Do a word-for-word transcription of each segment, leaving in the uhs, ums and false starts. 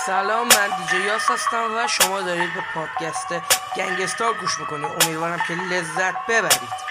سلام، من دیجی یاس هستم و شما دارید به پادکست گنگستار گوش میکنید. امیدوارم که لذت ببرید.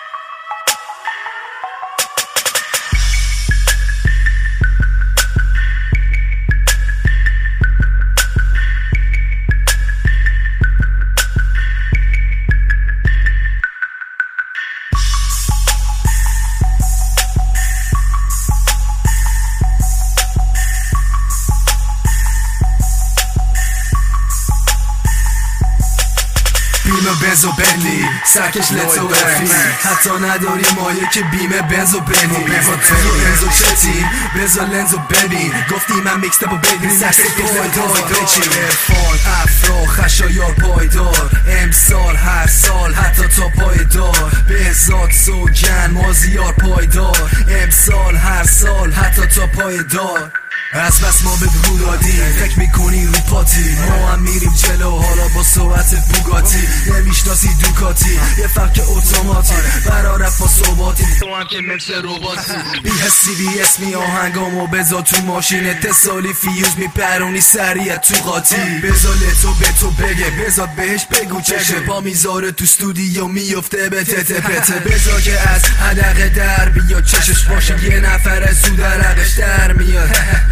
بیمه بنز و بنلی سرکش لتو افی حتی نداری مایه که بیمه بنز و بنلی با توی انزو چتیم بنز و لنز و ببین گفتی من میکستب و بدین سرکش پایدار بچی ارفان افرا خشایار پایدار امسال هر سال حتی تا پایدار بهزاد سوگن مازیار پایدار امسال هر سال حتی تا پایدار از بس ما به برو دادیم فکر میکنی رو پاتی ما هم میریم جلو حالا با سرعت بوگاتی نمیشناسی دوکاتی یه فرق اتوماتی برا رفا صحباتی تو هم که مثل روباتی بی حسی بی اسمی آهنگامو بذار تو ماشین اتصالی فیوز میپرونی سریع تو قاطی بذار لتو به تو بگه بذار بهش بگو چشه پا میذاره تو استودیو میفته به تته پته بذار که از حدقه در بیا چشش باشه یه نفر زود عرقش در میاد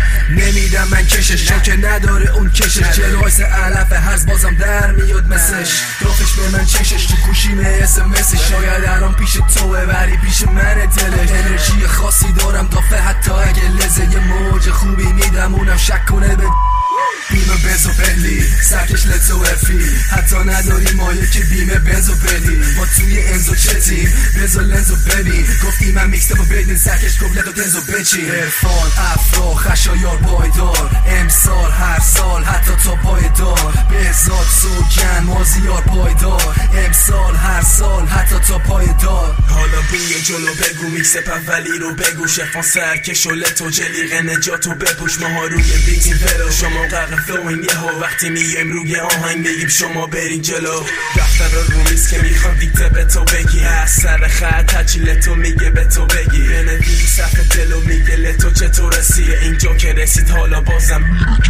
نمیدم من کشش چون که نداره اون کشش جلویس علف هرز بازم در میاد مسش دافش به من چشش تو کوشیمه اسمسش شاید الان پیش توه ولی پیش من دلش انرژی خاصی دارم دافه حتی اگه لزه یه موج خوبی میدم اونم شک کنه به بیمه بنز و بنلی سرکش لتو افی حتی نداری مایه که بیمه بنز و بنلی ما توی انزو چتیم بنز و لنز و ببین گفتی من میکستب و بدین سرکش گفت لتو دنز و بچی ارفان افرا خشایار پایدار امسال هر سال حتی تا پایدار بهزاد سوگن مازیار پایدار امسال هر سال حتی تا پایدار حالا بیا جلو بگو میکسپ اولی رو بگو شفان سرکش و لتو جلیقه نجاتو بپوش ماها روی بیتیم ولو شما قرق فلوین یه ها وقتی میگیم روی آهنگ بگیم شما برین جلو دفتر رو میز که میخوام دیکته به تو بگی از سر خط هرچی لتو میگه به تو بگی بنوی صف دلو میگه لتو چطور رسیه اینجا که رسید حالا بازم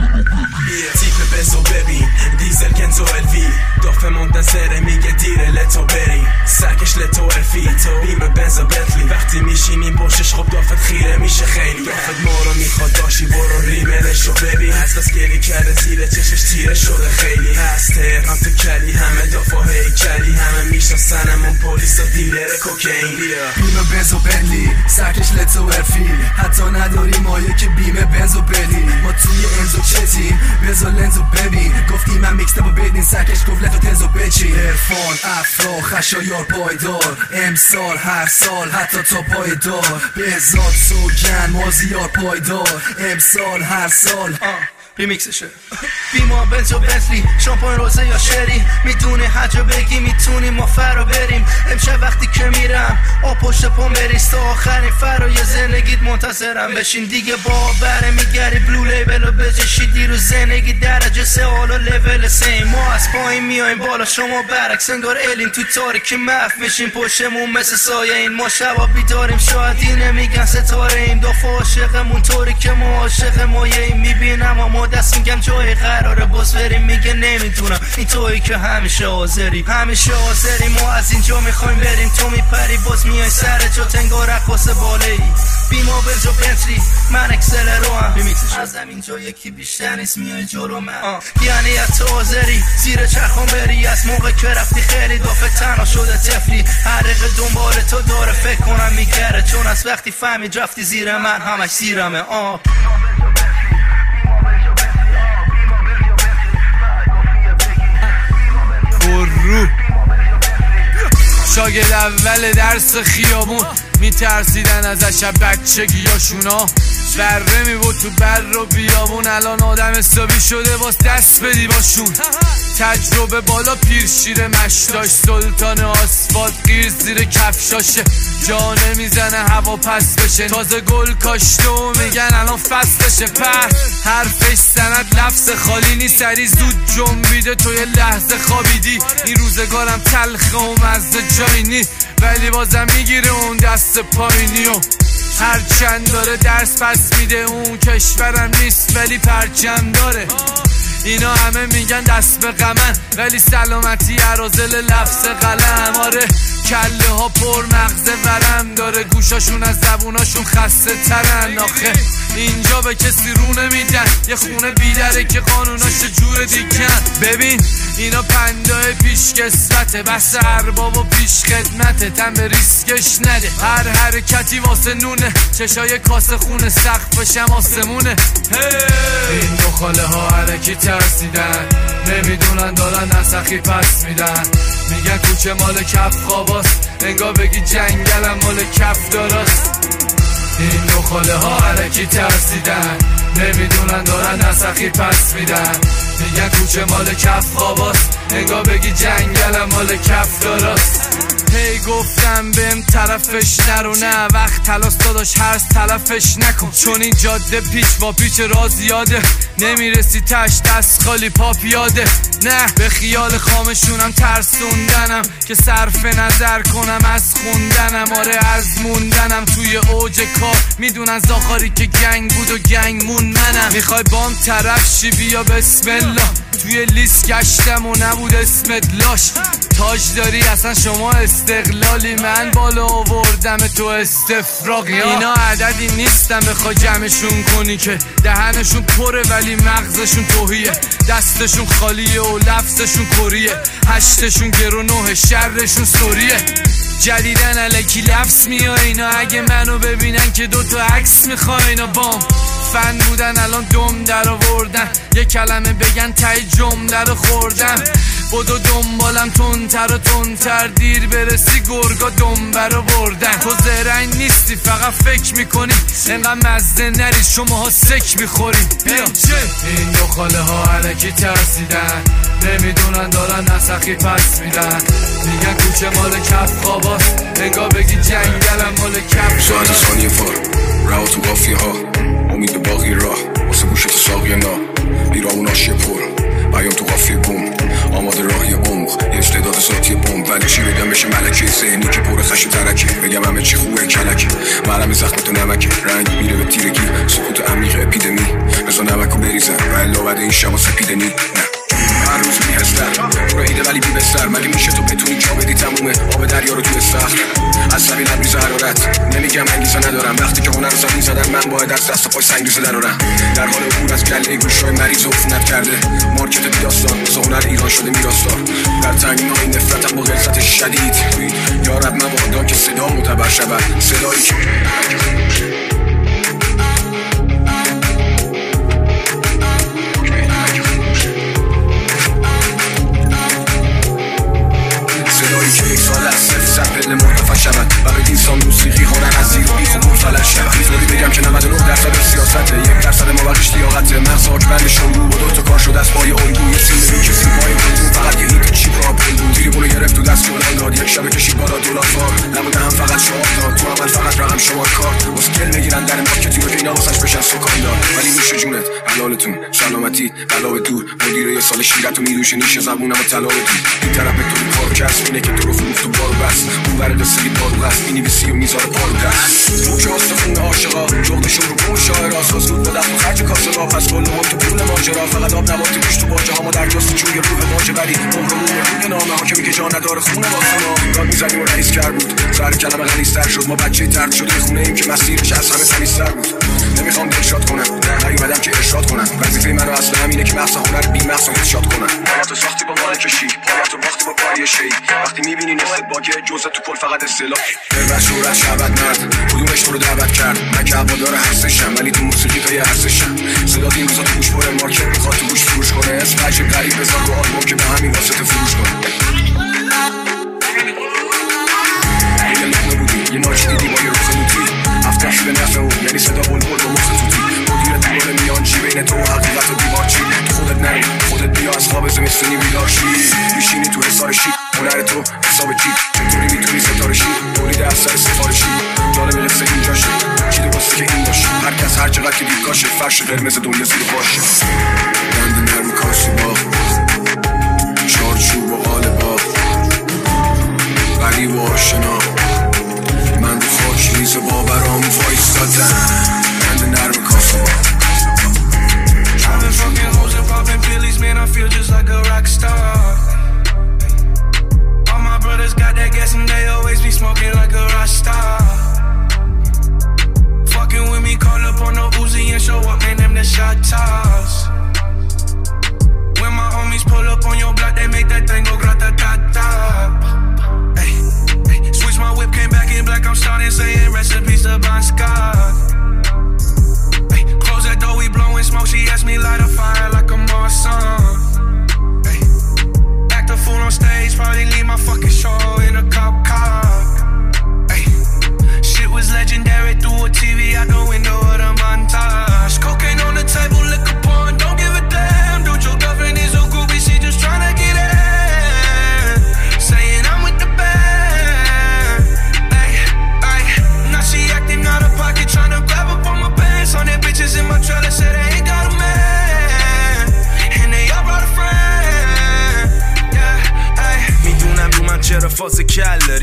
تیپ بزو ببین دیزل کنزو الوی دافه منتظره میگه دیره لتو بریم سرکش لتو الفی تو بیمه بنز و بنتلی وقتی میشینیم پشتش خب دافت خیره میشه خیلی دافت ما رو میخواد داشی برو ریملشو ببین از بس گلی کرده زیر چشش تیره شده خیلی هست تهران تو کلی همه دافا هیکلی همه میشناسنمون پلیس و دیلر کوکین بیمه بنز و بنلی سرکش لتو افی حتی نداری مایه که بیمه بنز و بنلی ما توی انزو چتیم بنز و لنز و ببین گفتی من میکستب و بدین سرکش گفت لتو دنز و بچی ارفان افرا خشایار پایدار امسال هر سال حتی تا پایدار بهزاد سوگن مازیار پایدار امسال هر سال ریمیکسشه بیما بنز و بنتلی شامپاین روزه یا شری میدونی حجا بگی میتونی ما فرا بریم امشب وقتی که میرم آ پشت پام بریز تا آخرین فرای زندگیت منتظرم بشین دیگه با بره میگری بلو لیبل و بجشی دیرو زندگی درجه سه حالا لیول سه ما از پایین میایم بالا شما برعکس انگار الین تو تاریکی محو میشیم پشتمون مثل سایه این ما شبا بیداریم شاید این نمیگن ستاره ایم دافع عاشقمون طوری که ما عاشق مایه ایم میبینم اما دست میگم جای قراره باز بریم میگه نمیتونم این تویی که همیشه حاضری همیشه حاضری ما از اینجا میخوایم بریم تو میپری باز میای سر جا تنگا رقاص بالایی بیما بنز و بنتلی من اکسل رو هم ریمیکسش از اینجا یکی بیشتر نیست میای جلو من یعنی از تو حاضری زیر چرخان بری از موقع که رفتی خیلی دافه تنها شده تفلی هر دقیقه دنبال تو داره فکر کنم میگره چون از وقتی فهمید رفتی زیر من همش زیرمه آه رو شاگرد اول درس خیابون میترسیدن ازش بچگیاشونا بره میبود تو بر و بیابون الان آدم حسابی شده باز دست بدی باشون تجربه بالا پیر شیر مشتاش سلطان آسفالت غیر زیر کفشاشه جا نمیزنه هوا پس بشه تازه گل کاشته و میگن الان فصلشه پر حرفش سند لفظ خالی نیست سری زود جنبیده تو یه لحظه خوابیدی این روزگارم تلخه و مزه جایی نی ولی بازم میگیره اون دست پایینی و هرچند داره درس پس میده اون کشورم نیست ولی پرچم داره اینا همه میگن دست به غمن، ولی سلامتی عرازل لفظ قلم. آره کله ها پر مغز ورم داره، گوشاشون از زبوناشون خسته ترن. آخه اینجا به کسی رو نمیدن، یه خونه بیدره که قانوناش جور دیگن. ببین اینا پندای پیش کسوته، بس ارباب و پیش خدمته، تن به ریسکش نده. هر حرکتی واسه نونه، چشای کاسه خونه، سقفش هم آسمونه. این دو خاله ها حرکی ترسیدن، نمیدونن دارن نسخی پس میدن. میگن کوچه مال کف خواباست، انگار بگی جنگلم مال کف داراست. این دو خاله ها حرکی ترسیدن، نمیدونن دارن نسخی پس میدن. میگن کوچه مال کف خواباست، انگار بگی جنگلم مال کف داراست. هی گفتم بهم طرفش نرو، نه وقت تلاس داداش هرز تلفش نکن، چون این جاده پیچ با پیچ را زیاده، نمیرسی تش دست خالی پا پیاده. نه به خیال خامشونم ترسوندنم که صرف نظر کنم از خوندنم. آره از موندنم توی اوج کار، میدونن زاخاری که گنگ بود و گنگ مون منم. میخوای بام طرف شی بیا بسم الله، توی لیست گشتم و نبود اسمت لاش. تاج داری اصلا شما استقلالی، من بالا آوردم تو استفراغی. اینا عددی نیستن بخوای جمعشون کنی که دهنشون پره ولی مغزشون توهیه، دستشون خالیه و لفظشون کریه، هشتشون گرو نوه شرشون سوریه. جدیدن الکی لفظ میای اینا، اگه منو ببینن که دوتا عکس میخوای اینا. بام فن بودن الان دم در آوردن، یه کلمه بگن تای جمله رو خوردم. بدو دنبالم تندتر و تندتر، دیر برسی گرگا دنبه رو بردن. تو زرنگ نیستی فقط فکر میکنی، انقدر مزده نری شماها سک میخوریم. بیا این دو خاله ها حرکی ترسیدن، نمیدونن دارن نسخی پس میدن. میگن کوچه مال کف خواباست، انگار بگی جنگلم مال کف. ساعت ثانیه فار رها تو قافیه ها، امید به باقی راه واسه گوشت ساقیه نا. بیرامون آشیه پر بیام تو قافیه بوم، آماده راهی عمق، یه استعداد ذاتی بوم. ولی چی بگم بشه ملکه ذهنی که پر خش ترکه، بگم همه چی خوبه کلکه، مرهم زخم تو نمکه، رنگ میره به تیرگی، سکوت عمیق اپیدمی. بزا نمکو بریزم ولی بعد این شما سپیدنی. نه هر روز بیهستر رایده ولی بیبستر، مگه میشه تو بتونی جا بدی تمومه آب دریا رو توی سخت. از سبیل لبریز حرارت نمیگم انگیزه ندارم، وقتی که هنر رو زمین زدن من باید از دست و پای سنگریزه درارم. در حال عبور از گله گوشای مریض عفونت کرده، مارکت بی داستان واسه هنر ایران شده میراثدار. در تنگنای نفرتم با غلظت شدید، یارب مبادا که صدا معتبر شود، صدایی که یک سال از صفر صد پله مرتفع شود و به دیسان موسیقی هنر از زیر و بیخ و منفلج شود. میتونی بگم که نود و نه درصد سیاسته، یک درصد ما بقیش لیاقته، مغز آکبند شنگو با دوتا کار شده از پای الگو. یه سیلمی که سیمای بودون فقط یه هیت چیپ را بلدون، تریبونو گرفت تو دست کنان داد، یک شبه کشید بالا دولار فار. نبوده هم فقط شما داد، تو عمل فقط رقم شما کارت. مسکل میگیرن در مارکتی رو که اینا واسش بشن سکان دار. ولی میشه جونت حلالتون سلامتی بلا به دور، مدیر یه سال شیرت و میدوشه نیشه زبونم و طلا بدون. این طرف تو کارو کس اینه که تو رو فروخت و بارو بس، اون ور قصه بارو بس، مینویسی و میذاره پارو دست. موچه آستخون عاشقا جغدشون رو بون شاعر آساز بود با دست و خرج کاسه را، پس کل هم تو پول ماجرا. فقط آب نبات گوش تو باجه ها ما دریاست جوی روح واجه، ولی عمرمون روی نامه ها که میگه جا نداره خونه واسه ما. داد میزنیم و رئیس کرد بود، سر کلمه غلیظ‌تر شد، ما بچه ترد شده خونه ایم که مسیرش از همه تمیزتر بود. نمیخوام ارشاد کنم، نیومدم که ارشاد کنم، وظیفه منو اصلا همینه که مغز هنر بی مغز رو ارشاد کنم. تو ساختی با مال کشی، پایت باختی با پای شی، وقتی میبینی نصف باگه جزء تو کل فقط اصطلاح. به شورش شبت مرد کدومش تو رو دعوت کرد، من که هوادار هستشم ولی تو موسیقی پی هستشم. صدا این روزا تو گوش پره، مارکت میخواد تو گوش فروش کنه، اسم عجیب غریب بذار رو آلبوم که به همین واسطه فروش کنه. یه لحنه بودی یه ناچی دیدی با یه روخ نوتی، هفته شده نفه اون یعنی صدا بلبل با مخ توتی. مدیر دوباره میان چی بین تو و حقیقت و دیوار چی، تو خودت نری خودت بیا از خواب زمستونی بیدار شی، میشینی تو حسار شی، هنر تو حساب چی، چطوری میتونی ستاره شی، تولید اثر سفارشی. جالب قصه اینجا شی، چیده واسه که این باشی، هر کس هر چقدر که دید کاشه، فرش قرمز دنیا زیر باشه. بند نرم کاسی با چارچوب و قالبا، غریب و آشنا، من رو خاک ریز باورام وایستادم. بند نرم کاسی با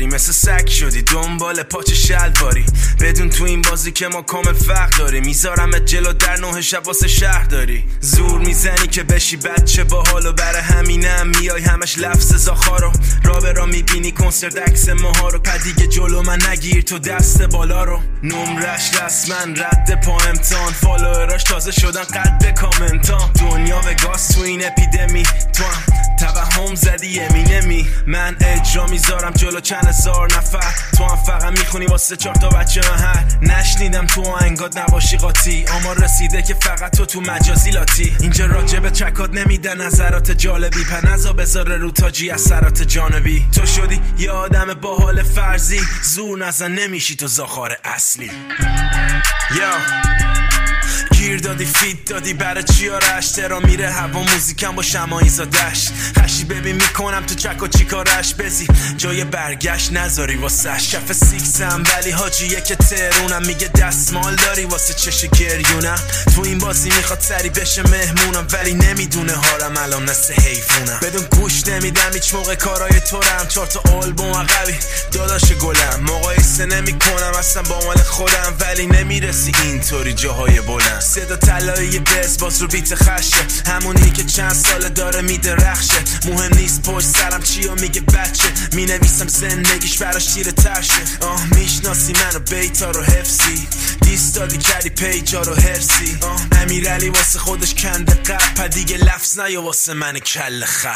مثل سگ شدی دنبال پاچه شلواری بدون تو این بازی که ما کامل فرق داری میذارمت جلو در نه شب واسه شهر داری زور میزنی که بشی بچه باحالو برای همینم میای همش لفظ زاخارو را به را میبینی کنسرت عکس ماها رو پدیگه جلو من نگیر تو دست بالا رو نمرش رسمن رد پا امتحان فالووراش تازه شدن قد کامنتان دنیا به گاز تو این اپیدمی تو هم توهم زدی امینمی من اجرا میذارم جلو چند هزار نفر تو هم فقط میخونی واسه چهار تا بچه محل نشنیدم تو آهنگات نباشی قاطی اما رسیده که فقط تو تو مجازی لاتی اینجا راجب چکات نمیده نظرات جالبی پنزا بذاره رو تاجی اثرات جانبی تو شدی یه آدم با حال فرضی زور نزن نمیشی تو زاخار اصلی یا گیر دادی فیت دادی برای چی آرش ترا میره هوا موزیکم با شمایی زادش خشی ببین میکنم تو چک و چی کارش بزی جای برگشت نذاری واسه شف سیکسم ولی حاجیه که ترونم میگه دستمال داری واسه چش گریونم تو این بازی میخواد سری بشه مهمونم ولی نمیدونه هارم الان مثل حیفونم بدون گوش نمیدم هیچ موقع کارای تو رم چهار تا آلبوم عقبی داداش گلم مقایسه نمی کنم اصلا با مال خودم ولی نمیرسی اینطوری جاهای بلند صدا طلایی بز باز رو بیت خشه همونی که چند ساله داره میدرخشه مهم نیست پشت سرم چیا میگه بچه مینویسم زندگیش براش تیره ترشه آه میشناسی منو بیتا رو حفظی دیستادی کردی پیجا رو هرسی آه امیرعلی واسه خودش کنده قرد دیگه لفظ نیا واسه من کل خر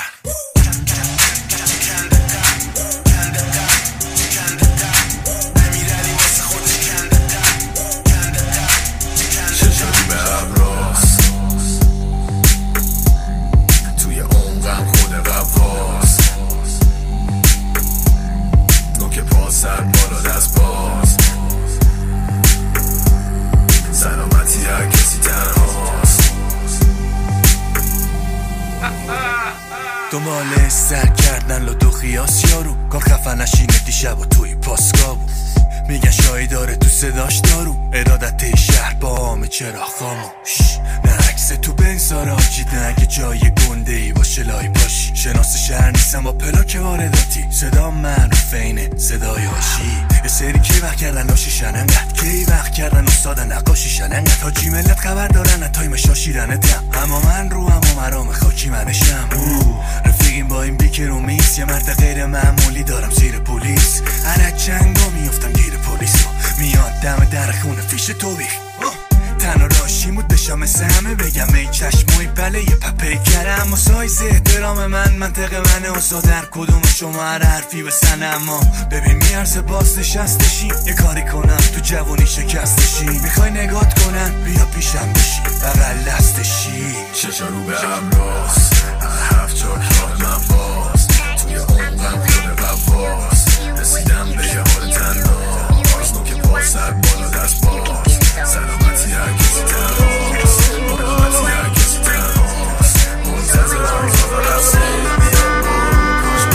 دنبال سر کردن لدو خیاس یارو کار خفه نشینه دیشب و توی پاسکا بود میگن شایی داره تو صداش دارو ارادت شهر با همه چرا خاموش نه عکس تو بنزار آجید نه اگه جای گنده ای باشه لای پاشی شناس شهر نیستم با پلاک وارداتی صدا من رو فینه صدای هاشی یه سری کی وقت کردن آشیشن انقدر کی وقت کردن استادن نقاشیشن انقدر حاجی ملت خبر دارن تایم شاشیرنه تم اما من رو هم و مرام خاکی منشم رفیقیم با این بیکر و میس یه مرد غیر معمولی دارم زیر پلیس هر چنگا میافتم گیر پلیس میاد دم در خونه فیش تو بیخ تنها راشی مود بشم مثل همه بگم ای چشموی بله یه پپی کرم و سایز احترام من منطقه منه و در کدوم شما هر حرفی بسن اما ببین میارزه باز نشستشی یه کاری کنم تو جوانی شکستشی میخوای نگات کنن بیا پیشم بشی بغل دستشی چشا رو به امراز هفت جا کار من باز توی عمقم خود قواز رسیدم به یه حال تنها نوک پا سر بالا دست باز سلامتی هر کسی تنهاست مقامتی هر کسی تنهاست منتظرم تا رفته بیام کاش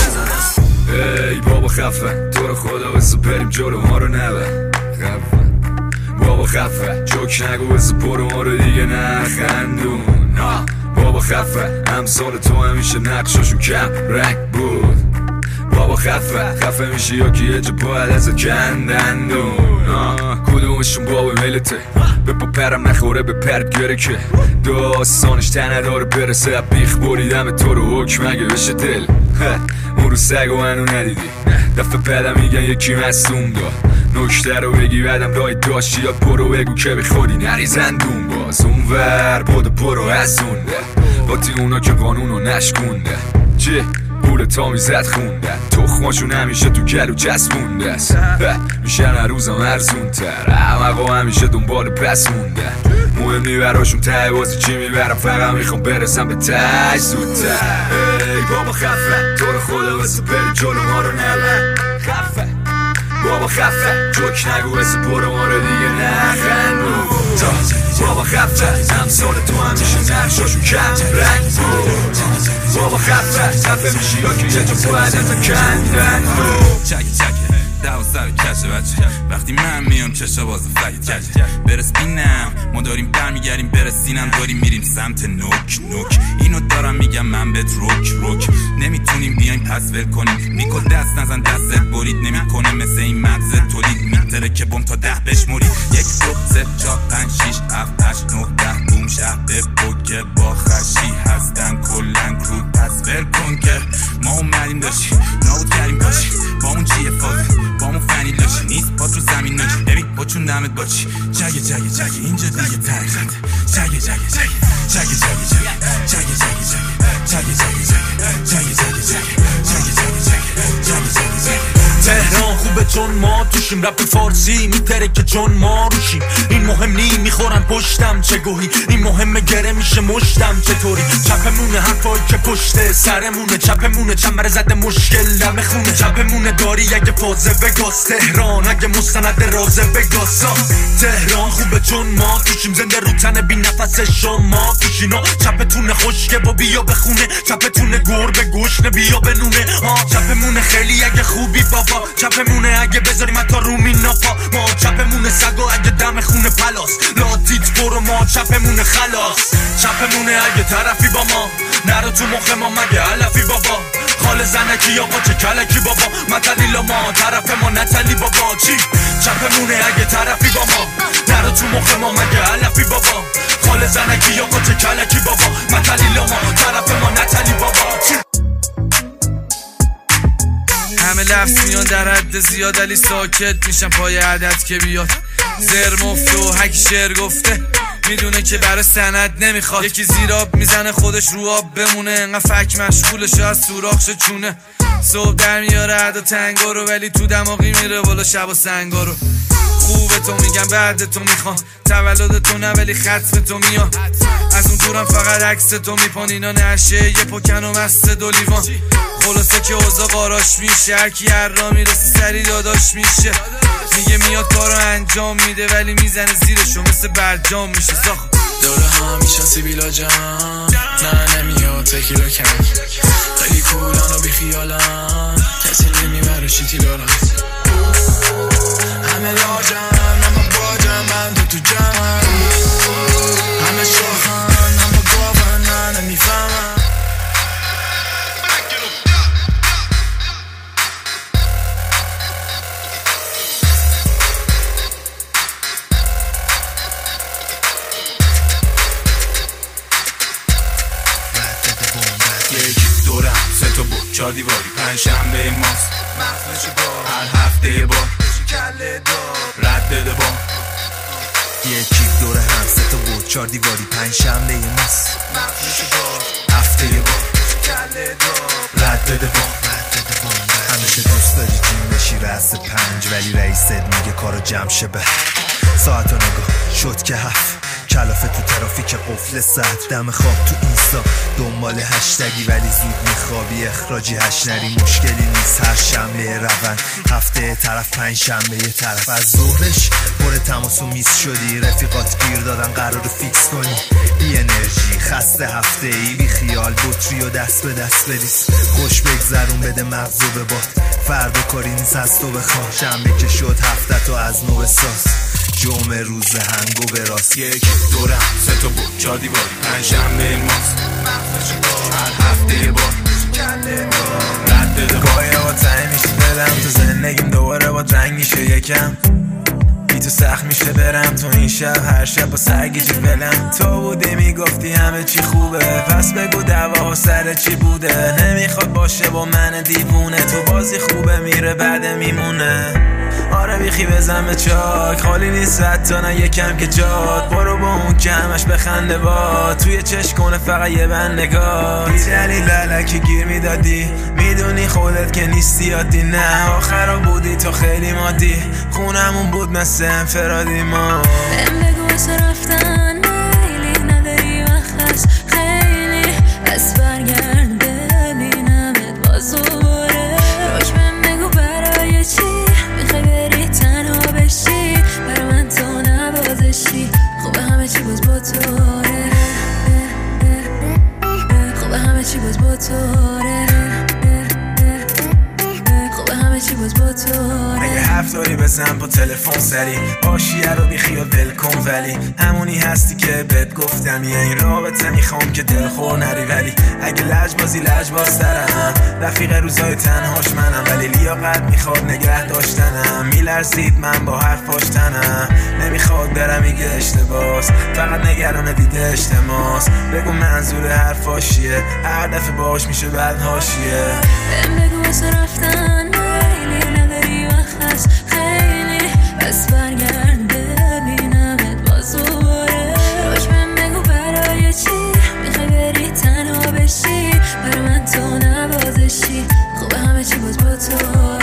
بزنم ای بابا خفه تو رو خدا بسو بریم جلو ما رو نبه خفه بابا خفه جوک نگو بسو برو ما رو دیگه نخندون بابا خفه همسال تو همیشه نقشاشون کم رنگ بود بابا خفه خفه میشه یا که یه جا باید ازت کندندون کدومشون بابا ملته به پا پرم نخوره به پرد گره که داستانش تنه داره برسه بیخ بریدم تو رو حکم اگه بشه دل اون رو سگ و منو ندیدی دفعه بعدم میگن یکی مصدوم داد نکته رو بگی بعدم رای داشتی یا برو بگو که به خودی نریزندون باز اون ور بودو برو از اونده باتی اونا که قانونو نشکونده چه پول تا میزد خونده تخماشون همیشه تو گلو چسبونده است میشن هر روزم ارزون تر احمقا همیشه دنبال پس مونده مهم نی براشون ته بازی چی میبرم فقط میخوام برسم به ته زودتر ای بابا خفه تو رو خدا بسه بری جلو ما رو نبر خفه بابا خفه جوک نگو بسه برو ما رو دیگه نخندون بابا خفه همسال تو همیشه نقشاشون کم رنگ بود بابا خفه خفه میشی یا که یه جا باید ازا کندن بود دو سر کشه بچه وقتی من میام چشا باز فقید کشه برس بینم ما داریم برمیگردیم برسینم داریم میریم سمت نوک نوک اینو دارم میگم من بهت روک روک نمیتونیم بیایم پس ول کنیم نیکل دست نزن دستت برید نمیکنه مثل این مغز تولید میتره که بوم تا ده بشمورید یک دو سه چهار پنج شیش هفت هشت نه ده بوم شهر بگه با خشی هستن کلن کرو پس ول کن که ما اومدیم داشتی نابود کردیم باشی با اون چیه فاز با اون فنی لاشی نیست پات رو زمین ناشی ببین با چون نمت باشی جگه جگه جگه اینجا دیگه تحقیقت جگه جگه جگه جگه جگه جگه جگه جگه جگه جگه جگه جگه جگه تهران خوبه چون ما توشیم رپ فارسی میتره که چون ما روشیم این مهم نی میخورن پشتم چه گوهی این مهمه گره میشه مشتم چطوری چپمونه حرفایی که پشت سرمونه چپمونه چمبر زده مشکل دم خونه چپمونه داری اگه فازه بگاس تهران اگه مستند رازه بگاسا تهران خوبه چون ما توشیم زنده رو تن بی نفس شما کشینا چپتونه خشکه با بیا بخونه چپتونه گربه گشنه بیا بنونه چپمونه خیلی اگه خوبی بابا چپمونه اگه بذاریم حتی رومی ناپا ما چپمونه سگا اگه دم خونه پلاس لاتیت برو ما چپمونه خلاص چپمونه اگه طرفی با ما نرو تو مخ ما مگه علفی بابا خال زنکی آقا چه کلکی بابا متلیلا ما طرف ما نتلی بابا چی چپمونه اگه طرفی با ما نرو تو مخ ما مگه علفی بابا خال زنکی آقا چه کلکی بابا متلیلا ما طرف ما نتلی بابا چی همه لفظ میان در حد زیاد علی ساکت میشن پای عدد که بیاد زر مفته و هک شعر گفته میدونه که برای سند نمیخواد یکی زیراب میزنه خودش رو آب بمونه انقدر فک مشغولشه از سوراخش چونه صبح در میاره عدا تنگا رو ولی تو دماغی میره بالا شب و سنگا رو خوبه تو میگم بعد تو میخوان تولد تو نه ولی ختم تو میان از اون دورم فقط عکس تو میپان اینا نشه یه پکن و مست دو لیوان خلاصه که اوضاع قاراش میشه هرکی هر را میرسه سری داداش میشه میگه میاد کارو انجام میده ولی میزنه زیرشو مثل برجام میشه زاخ دوره ها میشن سیبیلا جان نه نمیاد تکیلا کن خیلی کولان و بیخیالان کسی نمیبره شیتی لارن همه لاجن همه باجن من تو تو جمعن همه شاخن همه گاون نه نمیفهمن چهار دیواری پنج شنبه ماست هر هفته با رد بده با یکی دوره هم سه تا بود چهار دیواری پنج شنبه ماست هفته با رد بده با همیشه دوست داری جیم بشی رأس پنج ولی رئیست میگه کارو جمع شه به ساعت و نگاه شد که هفت کلافه تو ترافیک قفل ساعت دم خواب تو اینستا دنبال هشتگی ولی زود میخوابی اخراجی هش نری مشکلی نیست هر شنبه روند هفته طرف پنج شنبه یه طرف از ظهرش پر تماس و میس شدی رفیقات گیر دادن قرار فیکس کنی بی انرژی خسته هفته ای بی خیال بطری و دست به دست بریز خوش بگذرون بده مغزو به باد فردا کاری نیست از تو بخواه شنبه که شد هفته تو از نو بساز جمعه روز هنگو به راست یک دورم سه تا بود چهار دیواری پنج شنبه ماست هر هفته با رد بده گاهی با تنگ میشه دلم تو زندگیم دوباره با رنگ میشه یکم بی تو سخت میشه برم تو این شب هر شب با سرگیجی فلم تو بودی میگفتی همه چی خوبه پس بگو دعوا سر چی بوده نمیخواد باشه با من دیوونه تو بازی خوبه میره بعد میمونه آره بیخی بزن به چاک خالی نیست حتی نه یکم که جاد برو با اون که همش بخنده با توی چشم کنه فقط یه بند نگاه بی دلیل للکی گیر میدادی میدونی خودت که نیستی عادی نه آخرا بودی تو خیلی مادی خونمون بود مثل انفرادی ما بهم بگو واسه رفتن میلی نداری وقت هست خیلی از برگرد ببینمت باز دوباره روش بهم بگو برای چی میخوای بری تنها بشی برای من تو نبازشی خوبه همه چی باز با توره خوبه همه چی باز با توره خوبه همه چی باز باز با تو اگه حرف داری بزن با تلفن سری حاشیه رو بیخیال ول کن ولی همونی هستی که بهت گفتم یه این رابطه میخوام که دلخور نری ولی اگه لجبازی لجباز دارم رفیق روزای تنهاش منم ولی لیاقت میخواد نگه داشتنم میلرزید من با حرفاش تنم نمیخواد برم میگه اشتباس فقط نگران دیده اجتماس بگو منظور حرفاش چیه هر دفعه باش میشه بعد حاشیه بهم بگو واسه رفتن میلی نداری وقت هست خیلی بس برگرد ببینمت باز دوباره روش بهم بگو برای چی میخوای بری تنها بشی برای من تو نبازشی خوبه همه چی باز با تو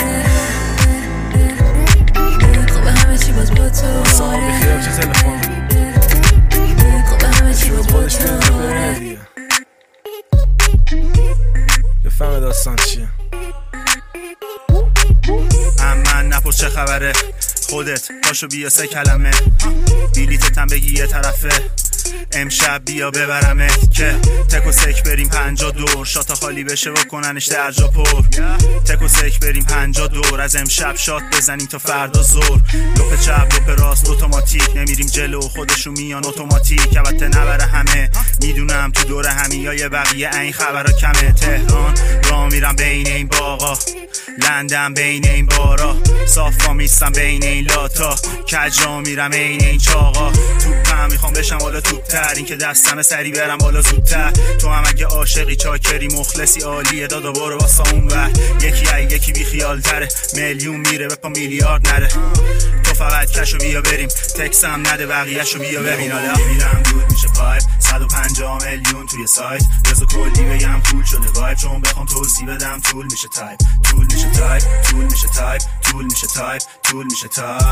خوبه همه چی باز با تو سام بخیر چه تلفن خوبه همه چی باز با تو بفهم داستان چیه من نپرس چه خبره خودت پاشو بیا سه کلمه بیلیتتم بگی یه طرفه امشب بیا ببرمت که تک و سک بریم پنجا دور شاتا خالی بشه و کننش درجا پر تک و سک بریم پنجا دور از امشب شات بزنیم تا فردا زور لپ چپ لپ راست اتوماتیک نمیریم جلو خودشون میان اتوماتیک البته نبره همه میدونم تو دور همیای بقیه این خبرها کمه تهران را میرم بین این باغا لندن بین این بارا صافا میستم بین این لاتا کج را میرم این این چاقا توپم میخوام بشم بالا توپتر این که دستم سری برم بالا زودتر تو هم اگه عاشقی چاکری مخلصی عالیه دادا برو واسه اون ور یکی ای یکی بی خیال تره میلیون میره بپا میلیارد نره تو فقط کشو بیا بریم تکسم نده بقیهشو بیا ببین حالا میرم دود میشه پایپ صد و پنجاه میلیون توی سایت رزو کلی بگم پول شده وایب چون بخوام توضیح بدم طول میشه تایپ طول میشه تایپ طول میشه تایپ طول میشه تایپ طول میشه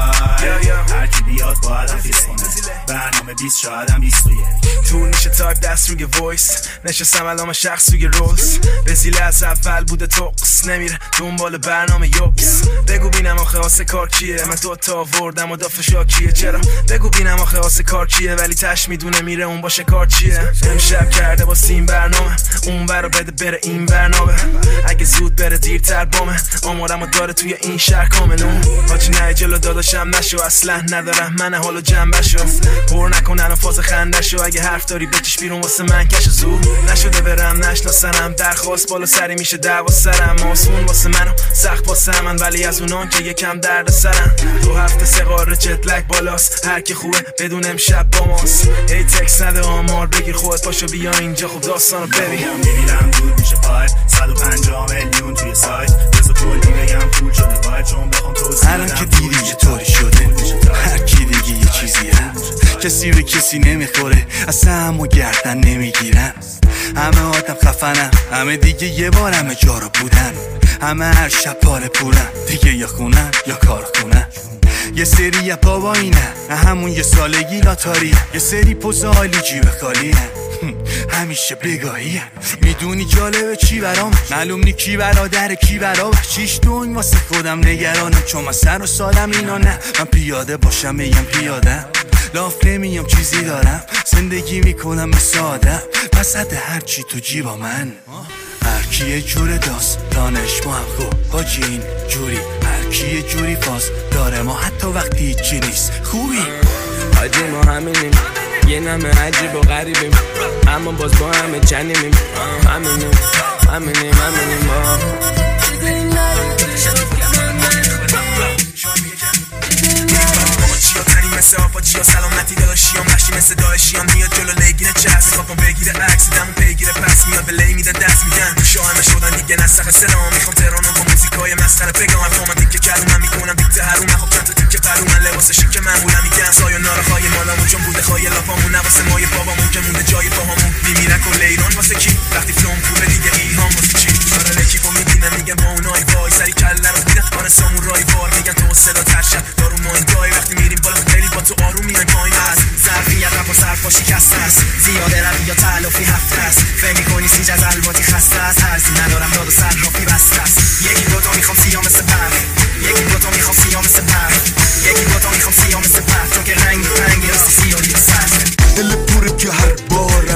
تایپ هر کی بیاد باید هم فیس کنه برنامه بیست شاید هم بیست و یک طول میشه تایپ دست روی وایس نشستم علامه شخص روی رولز رسیله از اول بوده توقس نمیره دنبال برنامه یوکس بگو بینم آخه آسه کار کیه من دوتا آوردم و دافه شاکیه چرا بگو بینم آخه آسه کار کیه ولی تش میدونه میره اون باشه کار چیه امشب کرده با سیم برنامه اون برا بده بره این برنامه اگه زود بره دیرتر بامه آمارمو داره توی این شهر کاملون حاجی نه جلو داداشم نشو اصلا ندارم من حالو جنبشو پر نکنن و فاز خندشو اگه حرف داری بکش بیرون واسه من کش زود نشده برم نشناسنم درخواست بالا سری میشه دعوا سرم آسمون واسه منو سخت واسه من ولی از اونان که یکم درد سرم تو هفته سه قاره جتلک بالاست هر کی خوبه بدون امشب با ماست ای تکس نده آمار بگیر خودت پاشو بیا اینجا خوب داستانو ببین میبینم دود میشه پایپ صد و پنجاه میلیون توی سایت رزو کلی بگم پول شده وایب چون بخوام توضیح الان که دیدی چطوری شده هر کی دیگه یه چیزی هست کسی به کسی نمیخوره اصلا همو گردن نمیگیرن همه آدم خفنم همه دیگه یه بار همه جا رو بودن همه هر شب پاره پورن دیگه یا خونن یا کار خونن یه سری یه بابا اینه همون یه سالگی لاتاری یه سری پوز حالی جیب خالی همیشه بگاهیه میدونی جالبه چی برام معلوم نی کی برادر کی برا چیش دونگ واسه خودم نگرانم چون من سر و سالم اینا نه من پیاده باشم میگم پیاده لاف نمیام چیزی دارم زندگی میکنم مثل آدم وسط هرچی تو جیبا من هر کی یه جور داستانش ما هم خوب حاجی این جوری هر کی یه جوری فاز داره ما حتی وقتی هیچی نیست خوبی حاجی ما همینیم یه نمه عجیب و غریبیم اما باز با همه چنیمیم همینیم همینیم همینیم ما مثل آپاچی ها سلامتی داداشیام نشی مثل داعشیان میاد جلو لگین چرس میخوام بگیره عکس دمو پیگیره پس میاد به لی میدن دست میگن شاهمه شدن دیگه نسخ سلام میخوام تهرانو با موزیکای مسخره بگم حرفام دیگه کلومم میکنم دیگه هرون نخواب چند تا تیکه پرونن لباس شیک معمولا میگن سایه ناره خواهی مالامون چون بوده خواهی لاپامون نواسه مای بابامون که مونده جای پاهامون میمیرن کل ایران واسه کی وقتی فلوم خوبه دیگه ایهام واسه چی آره لکیپو میبینم میگن با اونای وای سری کله رو دیدن آره سامورای وار میگن تو صدا ترشن دارو مایندای وقتی میریم بالا خیلی با تو آروم میای پایین از ظرفیت رپ و صرفا شکسته است زیاده روی یا تلافی هفته است فهم میکنی سیج از الواتی خسته است هرزی ندارم داد و صرافی بسته است یکی دوتا میخوام سیاه مثل برف یکی دوتا میخوام سیاه مثل برف یکی دوتا میخوام سیاه مثل برف تو که رنگی رنگی راستی سیاهی سرد دل پوره که هر بار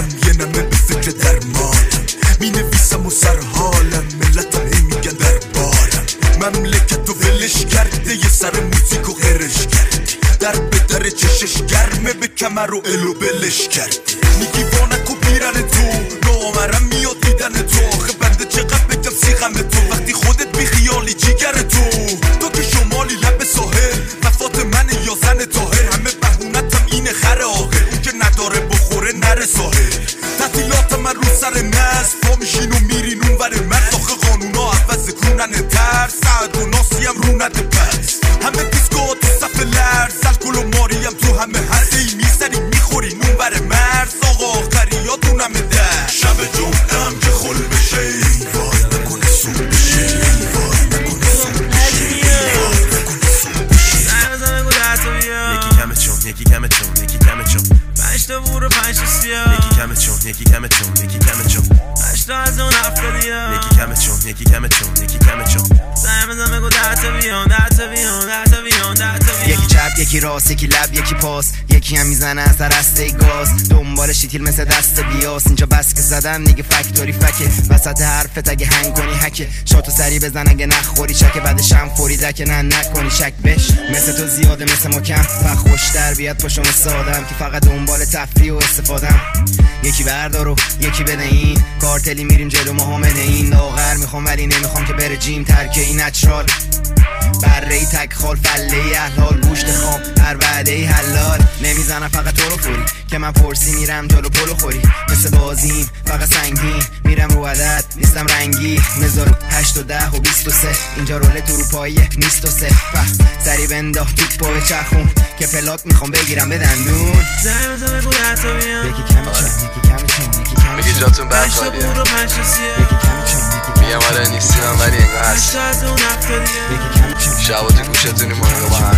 رو الو بلش کردی میگی وانکو بیرن تو نامرم میاد دیدن تو آخه بنده چقدر بگم سیغم تو وقتی خودت بی خیالی جیگر تو تو که شمالی لب ساحل وفات من یا زن طاهر همه بهونتم اینه خر آخر اون که نداره بخوره نره ساحل تعطیلات من رو سر نصف پا میشین و میرین اون ور مرد آخه قانونا عوض کنن ترس سعد و ناسی هم رو نده پس همه دیسکو تو صف لرز الکل و ماریم تو همه حرده ای میزنی میخورین اون ور مرز آقا آخری یادون همه در شب جمعه هم که خل بشه وای نکنه سون بشه وای نکنه سون بشه وای نکنه سون بشه یکی کمه چون یکی کمه چون یکی کمه چون پنج تا بور پنج تا سیاه یکی کمه چون یکی کمه چون یکی کمه چون پنج تا از اون هفتادی ها یکی کمه چون یکی کمه چون یکی کمه چون زنگ بزن بگو ده تا بیان ده تا بیان ده تا بیان ده تا بیان یکی چپ یکی راست یکی لب یکی پاس یکی هم میزنه از در رسته گاز دنبال شیتیل مثل دست بیاس اینجا بس که زدم دیگه فکتوری فکه وسط حرفت اگه هنگ کنی حکه شاتو سری بزن اگه نخوری چکه بعدش هم فوری دکه نه نکنی شک بش مثل تو زیاده مثل ما کم و خوشتر بیاد پاشم سادم که فقط دنبال تفریح و استفادم یکی بردارو یکی بده این کارتلی میریم جلو ما همه این لاغر میخوام ولی نمیخوام که بره جیم ترکه این نچرال بره ای تک خال فله ای احلال گوشت خام هر وعده ای حلال نمیزنم فقط تو رو خوری که من پرسی میرم جلو پلو خوری مثل بازیم فقط سنگین میرم رو عدد نیستم رنگی مزارو هشت و ده و بیست و سه اینجا رول تو رو پایه نیست و سه سری بندا توپ پای چرخون که پلاک میخوام بگیرم به دندون زنگ بزن بگو ده تا بیان یکی کمی چون یکی کمی چون یکی کمی میگی جاتون بر خالیه یکی کمی چون میگم آره نیستیم هم ولی انگاه هست یکی کمی چون شبا تو گوشتونی مانگا با هم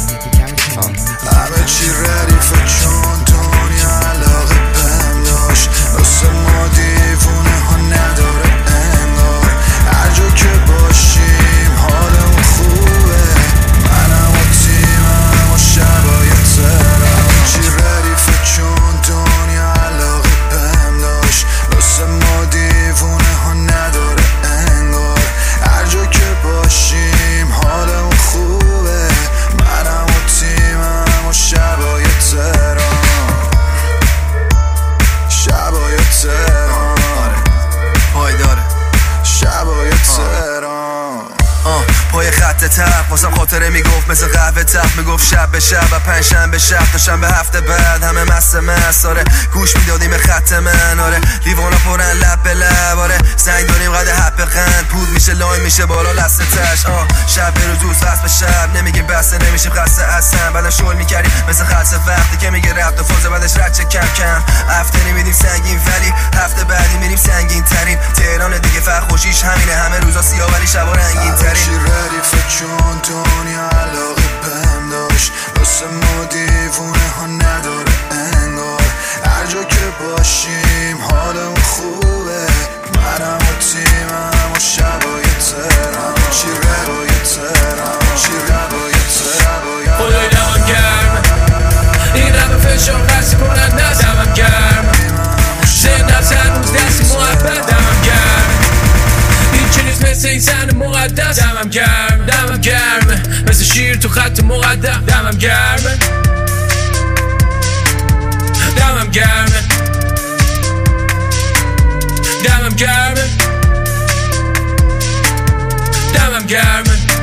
همه چی ردیفه چون دنیا علاقه بهم داشت واسه ما دیوونه ها نداره انگار هر جا که باشیم حالمون خوبه منم و تیمم و شبای ترم همه چی ردیفه چون دنیا علاقه بهم داشت واسه ما دیوونه ها نداره انگار هر جا که باشیم حالمون خوبه منم و تیمم و شبای ترم شبای ترم پای داره شبای ترم پای خط تق واسم خاطره میگفت مثل قهوه تق میگفت شب به شب و پنج شنبه شب تا شنبه هفته بعد همه مست مست آره گوش میدادیم به خط من آره لیوانا پرن لب به لب آره سنگ داریم قد حب قند پود میشه لاین میشه بالا لسته تش آه شب به روز روز فصل به شب نمیگیم بسته نمیشیم خسته اصلا بعدم شل میکردیم مثل خلص وقتی که میگه رفت و فاز بعدش رد چه کم کم هفته نمیدیم سنگین ولی هفته بعدی میریم سنگین ترین تهران دیگه فقط خوشیش همینه همه روزا سیاه ولی شبا رنگین ترین ردیفه چون دنیا علاقه بهم داشت واسه ما دیوونه ها نداره انگار هر جا که باشیم حالمون خوبه منم و تیمم و شبای ترم چی روای ترم چی روای ترم خدای دمم گرم این رب فشار خرسی کنن نه دمم گرم زندت هنوز دستی محبت دمم گرم این چی نیست مثل این زن مقدس دمم گرم دمم گرم مثل شیر تو خط مقدم دمم گرم دمم گرم دمم گرم دمم گرم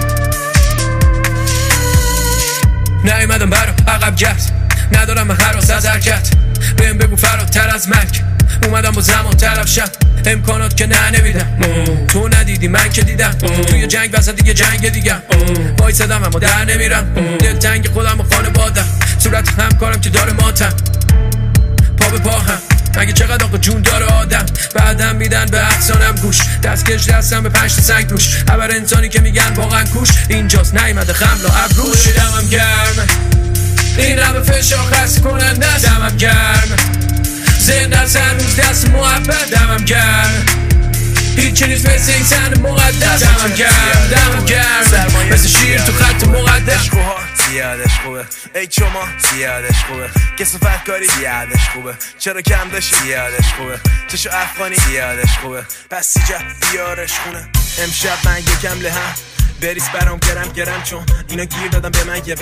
نیومدم برا عقب گرد ندارم من حراس از حرکت بهم بگو فراتر از مرگ اومدم با زمان طرف شم امکانات که نه نمیدم تو ندیدی من که دیدم توی جنگ وسط دیگه جنگ دیگم وایسادم اما در نمیرم دل تنگ خودم و خانه بادم صورت همکارم که داره ماتم پا به پا هم مگه چقدر آقا جون داره آدم بعدم میدن به افسانم گوش دستکش دستم به پنج تا سنگ روش ابر انسانی که میگن واقعا کوش اینجاست نیومده خملا ابروش دمم گرم این رب فشار خرسی کنن نه دمم گرم زندت هنوز دست محبت دمم گرم هیچ نیست مثل این زن مقدس دمم گرم دمم گرم مثل شیر تو خط مقدس زیادش خوبه ای چما زیادش خوبه کسافت کاری زیادش خوبه چرا کم داشتی زیادش خوبه چشو افغانی زیادش خوبه پس سیجه بیارش خونه امشب من یکم لهم بریز برام گرم گرم چون اینا گیر دادم به من یه بند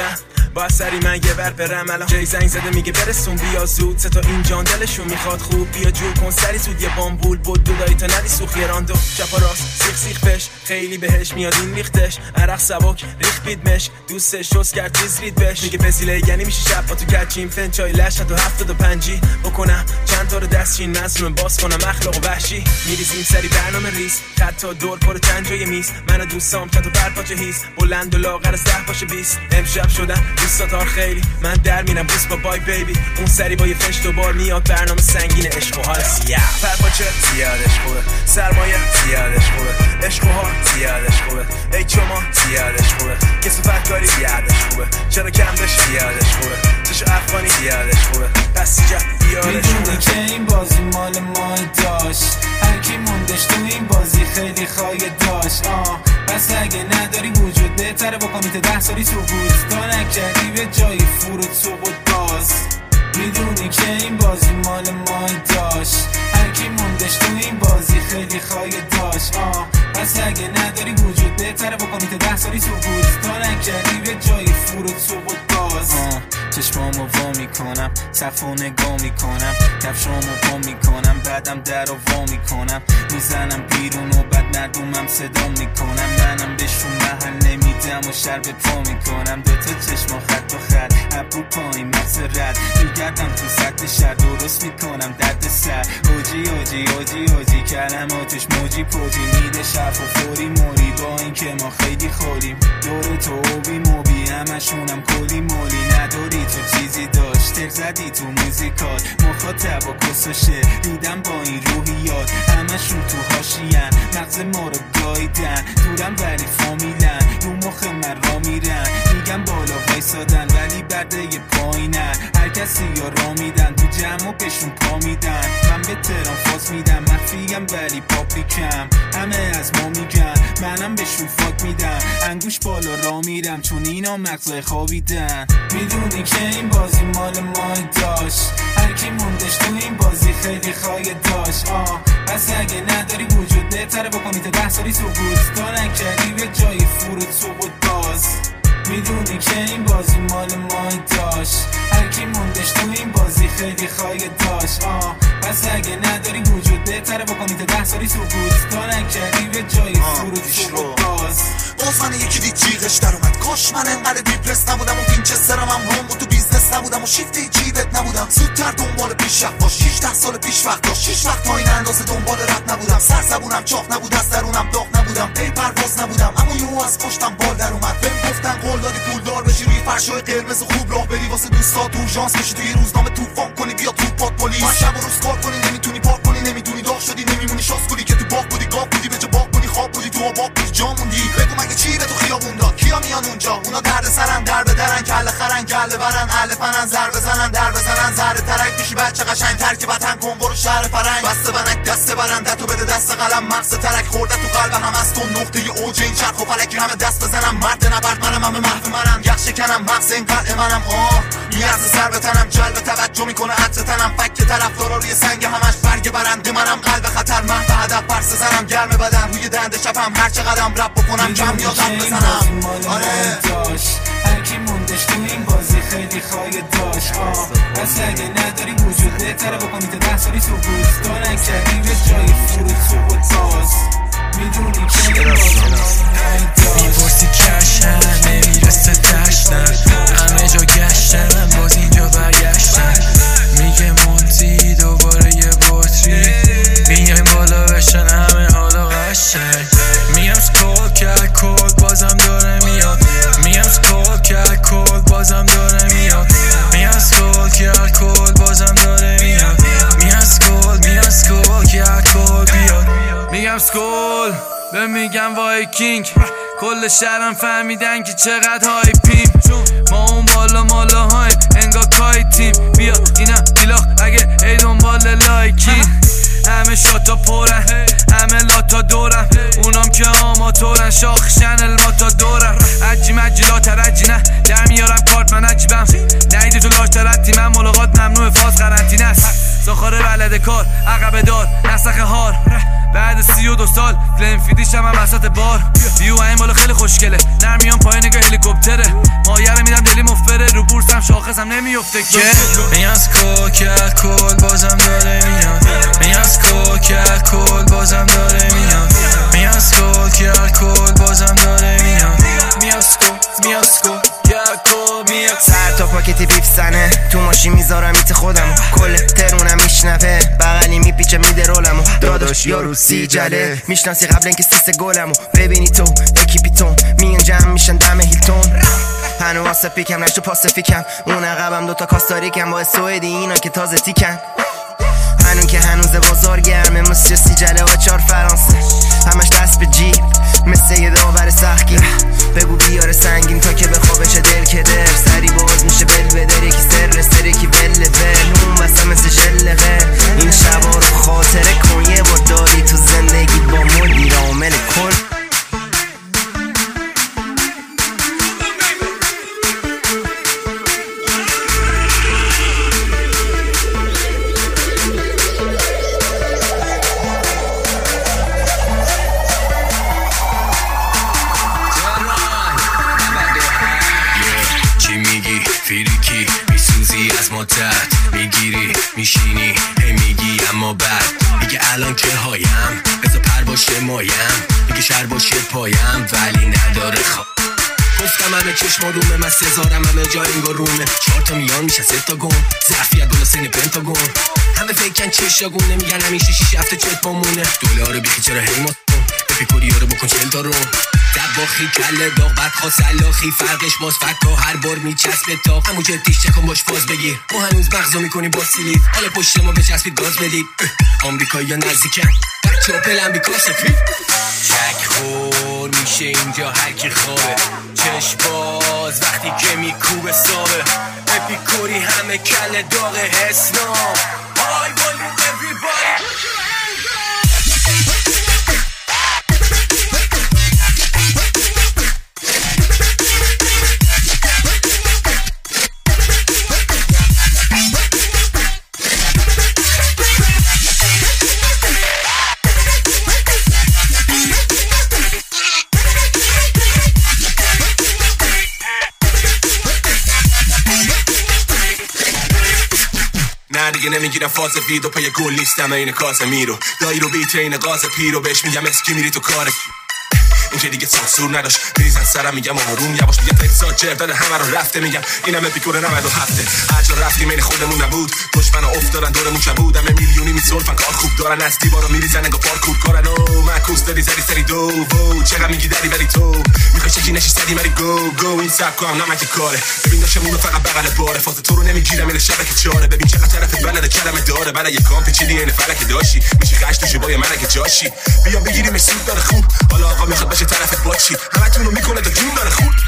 با سری من یه بر برم الان جای زنگ زده میگه برسون بیا زود سه تا این جان دلشون میخواد خوب بیا جور کن سری زود یه بامبول بود دودایی تا ندی سوخ یه راندو چپ و راست سیخ سیخ پش خیلی بهش میاد این ریختش عرق سبک ریخ بیدمش دوستش شوز کرد چیز رید بش میگه پسیله یعنی میشه شب با تو کچیم فن چای لشت تو هفتاد و پنجی بکنم چند تا رو دستچین نسلون باز کنم اخلاق و وحشی میریزیم سری برنامه ریس حتی دور پر تنجای میز من دوستام چند تا برپاچه هیس بلند و لاغر از ده باشه بیست امشب شدن دوستاتار خیلی من در میرم بوس با بای بیبی اون سری با یه فش دوبار میاد برنامه سنگین عشق و حال سیاه برپاچه زیادش خوبه سرمایه زیادش خوبه عشق و حال زیادش خوبه ای چما زیادش خوبه کسو فکاری زیادش خوبه چرا کم بشه زیادش خوبه چشو افغانی زیادش خوبه پس جه بیارش خوبه که این بازی مال ما داشت هرکی موندش تو این بازی خیلی خواهی داشت آه پس اگه نداری وجود بهتره بکنی تا ده سالی تو بود تا نکردی به جایی فرود سقوط باز میدونی که این بازی مال ما داشت هرکی موندش تو این بازی خیلی خواهی داشت آه پس اگه نداری وجود بهتره بکنی تا ده سالی تو بود تا نکردی به جایی فرود سقوط باز آه چشمامو وا میکنم صفو نگاه میکنم کفشامو پا میکنم بعدم در رو وا میکنم میزنم بیرون و بعد مردمم صدا میکنم منم بهشون محل نمیدم و شر به پا میکنم دوتا چشما خط و خط ابرو پایین مغز رد میگردم تو سطح شهر درست میکنم درد سر اوجی اوجی اوجی اوجی کلماتش موجی پوجی میده شرف و فوری موری با این که ما خیلی خوریم دور تو اوبی موبی همشونم کلی مولی نداری تو چیزی داشت تر زدی تو موزیکات مخاطب و کس و شه دیدم با این روحیات همشون تو هاشین مغز ما رو گایدن دورم ولی فامیلن رو مخ من را میرن میگم بالا وایسادن ولی برده یه پایینن هر کسی یا را میدن تو جمع و بهشون پا میدن من به تران فاز میدم مخفیم ولی پاپلیکم همه از ما میگن منم بهشون فاک میدم انگوش بالا را میرم چون اینا مغزای خوابیدن میدونی که این بازی مال ما داشت هرکی موندش تو این بازی خیلی خواهی داشت آه پس اگه نداری وجود بهتره بکنی تا ده سالی تو بود تا نکردی به جایی فرود سقوط باز میدونی که این بازی مال ما داشت هرکی موندش تو این بازی خیلی خواهی داشت آه پس اگه نداری وجود بهتره بکنی تا ده سالی تو بود تا نکردی به جایی فرود سقوط باز باز من یکی دید جیغش در اومد کاش من انقدر دیپرس نبودم و وینچسترم هم روم و تو بیزنس نبودم و شیفتی جیبت نبودم زودتر دنبال پیشرفت باش شیشده سال پیش وقت داشت شیش وقت تا این اندازه دنبال رد نبودم سر زبونم چاق نبود از درونم داغ نبودم پی پرواز نبودم اما یهو از پشتم بال در اومد بهم گفتن قول دادی پولدار بشی روی فرشای قرمز خوب راه بری واسه دوستات اورژانس بشی توی روزنامه طوفان کنی بیا تو پات پلیس من شب و روز کار کنی نمیتونی پارک کنی نمیدونی داغ شدی نمیمونی شاسکولی که تو باغ بودی گاو بودی به جا باغ کنی خواب بودی تو آباق بودی جا موندی بگو مگه چی به تو خیابون داد کیا میان اونجا اونا درد سرن در بدرن کله خرن کله برن اهل فنن زر بزنن در بزنن زر ترک میشی بچه قشنگ ترک وطن کن برو شهر فرنگ بسته بنک دسته برنده تو بده دست قلم مغز ترک خورده تو قلب هم از تو نقطه اوج این چرخ و فلکی همه دست بزنم مرد نبرد منم همه محو منم یخ شکنم مغز این قلب منم آه میارز سر به تنم جلب توجه میکنه عطر تنم فک طرفدارا روی سنگ همش برگ برنده منم قلب خطر من به هدف پرسه زنم گرم بدن روی دنده شبم هر چه قدم رپ بکنم کم یا قم بزنم آره هرکی موندش تو این بازی خیلی خواهی داشت آه پس اگه نداری وجود بهتره بکنی تا ده سالی تو بود تا نکردی به جایی فرود سقوط باز میدونی که این بازی داشت میپرسی کشم نمیرسه تشنم همه جا گشتم باز اینجا برگشتم میگه مونتی دوباره یه بطری میگم بالا بشن همه حالا قشنگ میگم سکول کرد کل بازم داره میاد میگم سکول کرد کل بازم داره میاد میگم سکول کرد کل بازم داره میاد میگم سکول میگم سکول کرد کل بیاد میگم سکول به میگم وایکینگ کل شهرم فهمیدن که چقدر هایپیم ما اون بالا مالا هایم انگار کایتیم بیا اینم بیلاخ اگه ای دنبال لایکی همه شاتا پرن همه لاتا دورم اونام که آماتورن شاخشن الماتا دورم عجی مجی لا ترجی نه در میارم کارت من عجیبم نهیدی تو لاش ترتی من ملاقات ممنوع فاز قرنطینه است زخاره بلد کار عقب دار نسخ هار بعد سی سی و دو سال گلن فیدیش هم وسط بار بیو این بالا خیلی خوشگله نرمیان پای نگاه هلیکوپتره مایه میدم دلی مفبره رو بورسم شاخصم نمیفته که میاز کوکل کل بازم داره میاد میاز کوکل کل بازم داره میاد میاز کوکل کل بازم داره میاد میاز کو میاز کو سر تا پاکتی بیف سنه تو ماشین میذارم ایت خودمو کل ترونم میشنوه بغلی میپیچه میده رولمو داداش یارو سی جله میشناسی قبل اینکه سیس گلمو ببینی تو اکیپیتون میان جمع میشن دم هیلتون هنو واسه پیکم نشتو پاسفیکم اون عقبم دوتا کاستاریکم با سوئدی اینا که تازه تیکن هنون که هنوز بازار گرمه مثل سی جله و چار فرانسه همش دست به جیب مثل یه داور سخگیر بگو بیاره سنگین تا که بخوابش دل که در سری باز میشه بل بدر یکی سر سر یکی بل ول اون بسه مثل جلقه این شبا رو خاطره کن یه بار داری تو زندگی با مدیر عامل کل فیریکی میسوزی از مدت میگیری میشینی هی میگی اما بعد میگه الان که هایم بذار پر باشه مایم میگه شر باشه پایم ولی نداره خواب گفتم همه چشم رومه من سزارم همه جای انگار رومه چهار تا میان میشن سه تا گم ظرفیت بالا سن پنتاگون همه فکرن چشاگونه میگن همیشه شیش هفته چت بامونه دلار بیخی چرا هی ما اپیکوریا رو بکن چل تا رو دباخی کله داغ بعد خواست سلاخی فرقش باز فکا هر بار میچسبه تا همون جدیش چکن باش فاز بگیر ما هنوز مغزو میکنیم با سیلیف حالا پشت ما بچسبید گاز بدید آمریکایی یا نزدیکن بچه ها پلن بیکار سفید چک خور میشه اینجا هر کی خوابه چشم باز وقتی که میکوبه سابه اپیکوری همه کله داغ حسنام های والو everybody نه دیگه نمیگیرم فاز ویدو پای گل نیستم این کاسه میرو دایی رو بیت این قاز پیرو بهش میگم اسکی میری تو کار این که دیگه سانسور نداشت بریزن سرم میگم آروم یواش میگم تکسا جر داده همه رو رفته میگم اینم اپیکور نود و هفته هر جا رفتیم این خودمون نبود دشمن افتادن دورمون کبود همه میلیونی میسولفن کار خوب دارن از دیوارا میریزن انگار پارکور کارن او معکوس داری زدی سری دو وو چقدر میگی دری ولی تو میخوای چکی نشی سری مری گو گو این سبکو هم نمک کاره ببین داشمون فقط بغل باره فاز تو رو نمیگیرم این شبکه چاره ببین چقدر طرف بلد کلمه داره برای یه کام پیچیدی این فلک داشی میشه خش تو شبای منک جاشی بیا بگیریم سود داره خوب حالا آقا میخواد بشه طرفت باچی همتون رو میکنه تا جون داره خوب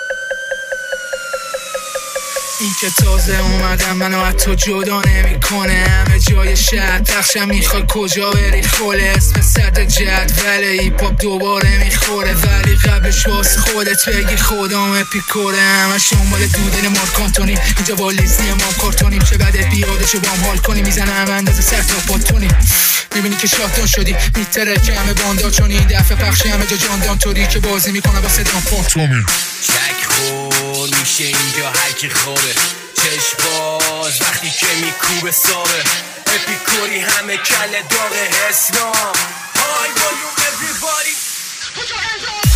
این که تازه اومدم منو از تو جدا نمیکنه همه جای شهر پخشم میخوای کجا بری خوله اسم صد جدول ایپ هاپ دوباره میخوره ولی قبلش واسه خودت بگی خودم اپیکوره همش دنبال دودل مارک آنتونی اینجا با لیزی ما کارتونیم چه بده بیادشو بام حال کنی میزنم اندازه سر تا پاتونی میبینی که شاتون شدی میتره که همه باندا چون این دفعه پخشی همه جا جاندان توری که بازی میکنه با صدام پاتونی چک خور میشه اینجا هر کی خوره چشم باز وقتی که میکوبه سابه اپیکوری همه کله داغ حسنام های والو everybody